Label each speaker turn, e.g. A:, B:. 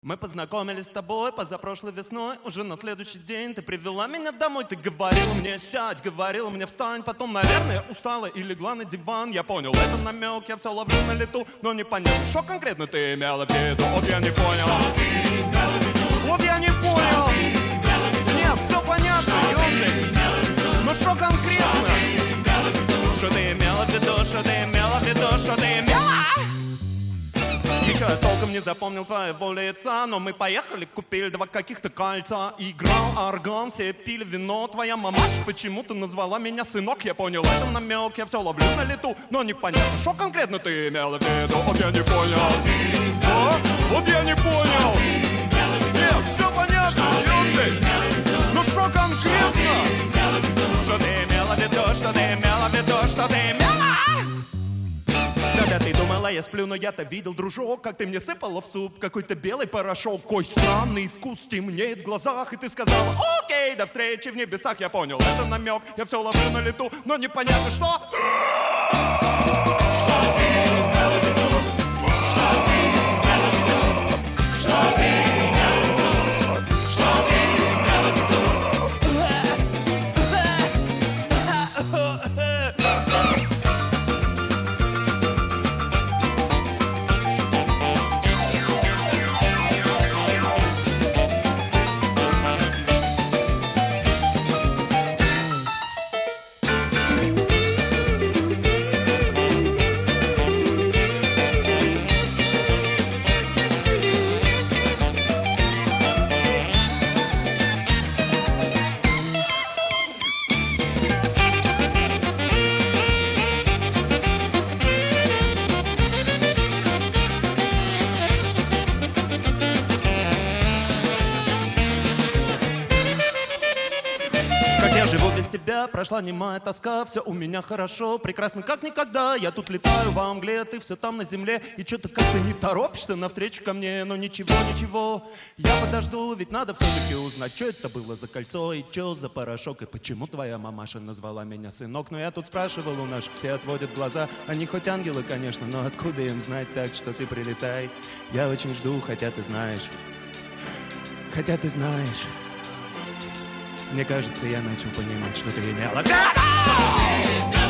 A: Мы познакомились с тобой позапрошлой весной. Уже на следующий день ты привела меня домой. Ты говорила мне сядь, говорила мне встань. Потом, наверное, устала и легла на диван. Я понял, это намек, я все ловлю на лету. Но не понятно, что конкретно ты имела в виду. Вот я не понял. Вот я не понял. Нет, все понятно, ёбный. Но что конкретно? Что ты имела в виду, что ты имела в виду, что ты имела? Еще я толком не запомнил твоего лица, но мы поехали, купили 2 каких-то кольца. Играл орган, все пили вино. Твоя мамаша почему-то назвала меня сынок. Я понял, это намек, я все ловлю на лету. Но непонятно, что конкретно ты имела в виду. Вот я не понял. Вот я не понял. Нет, все понятно, ёпты. Ну что конкретно? Что ты имела в виду, что ты имела в виду, что ты имела? Когда ты думала, я сплю, но я-то видел, дружок, как ты мне сыпала в суп какой-то белый порошок. Какой странный вкус темнеет в глазах. И ты сказала, окей, до встречи в небесах. Я понял, это намек, я все ловлю на лету. Но непонятно, что... Что ты имела в виду? Что ты имела в виду? Что ты имела в виду? Что ты имела в виду? Тебя прошла немая тоска, все у меня хорошо, прекрасно как никогда. Я тут летаю во мгле, ты все там на земле. И что-то как-то не торопишься навстречу ко мне. Но ничего, ничего, я подожду, ведь надо все-таки узнать, что это было за кольцо и что за порошок. И почему твоя мамаша назвала меня сынок. Но я тут спрашивал у наших, все отводят глаза. Они хоть ангелы, конечно, но откуда им знать, так что ты прилетай. Я очень жду, хотя ты знаешь. Хотя ты знаешь. Мне кажется, я начал понимать, что ты имела в виду.